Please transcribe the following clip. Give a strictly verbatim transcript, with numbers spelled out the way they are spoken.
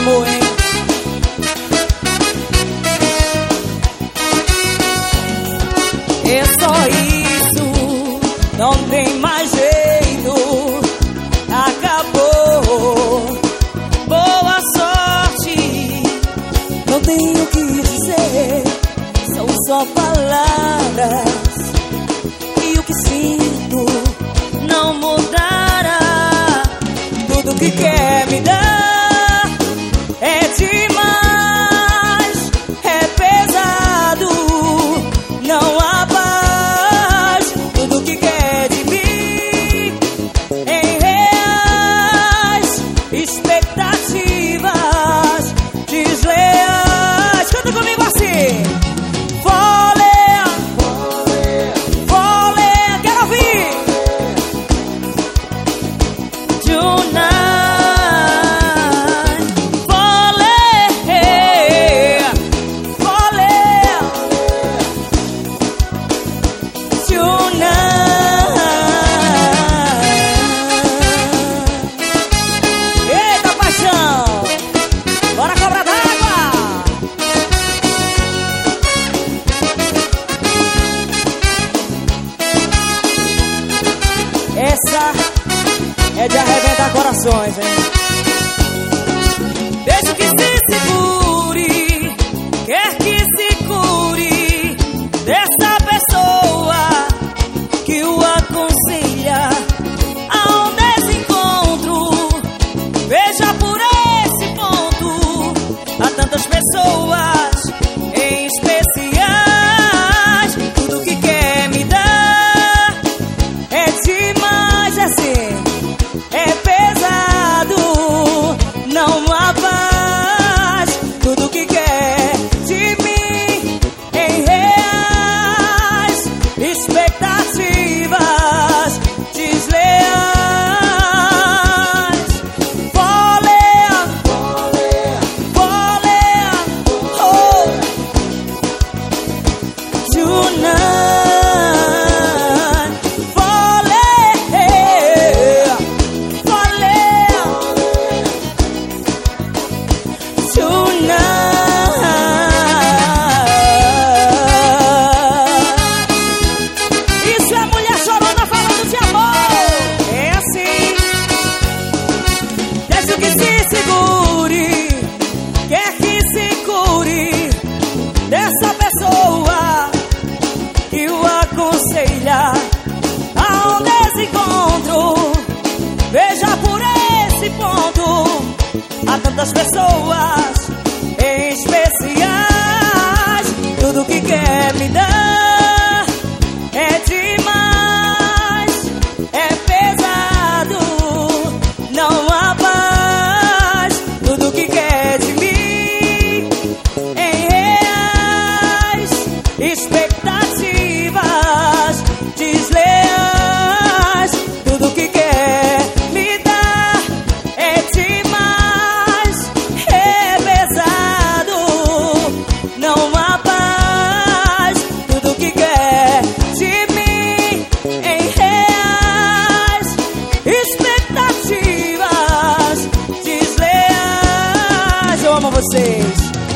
amor, hein? É só isso, não tem mais jeito. Acabou, boa sorte. Não tenho o que dizer, são só palavras. E o que sinto não mudará. Tudo que quer me dar é demais, é pesado, não há paz. Tudo que quer de mim em reais, expectativas desleais. Canta comigo assim. Vôlei, vôlei, quero ouvir. Tonight, vôlei, vôlei, tonight. Eita, paixão, bora cobrar d'água. Essa é de arrebentar corações, hein? Deixa que se segure, quer que se cure dessa pessoa que o aconselha a um desencontro. Veja por esse ponto, há tantas pessoas em especiais. Tudo que quer me dar é demais, é assim, é pesado, não há paz. Tudo que quer de mim em reais, expectativas desleais. Vôlei, vôlei, oh, tonight. Vôlei, vôlei, tonight. Isso é mulher chorona falando de amor. É assim. Deixa que se segure, quer que se cure dessa pessoa que o aconselha a um desencontro. Veja por esse ponto, há tantas pessoas em especiais. Tudo que quer me dar é demais, é pesado, não há paz. Tudo que quer de mim em reais, expectativas desleais. Tudo que quer me dar é demais, é pesado, não há paz. Tudo que quer de mim em reais, expectativas desleais. Eu amo vocês.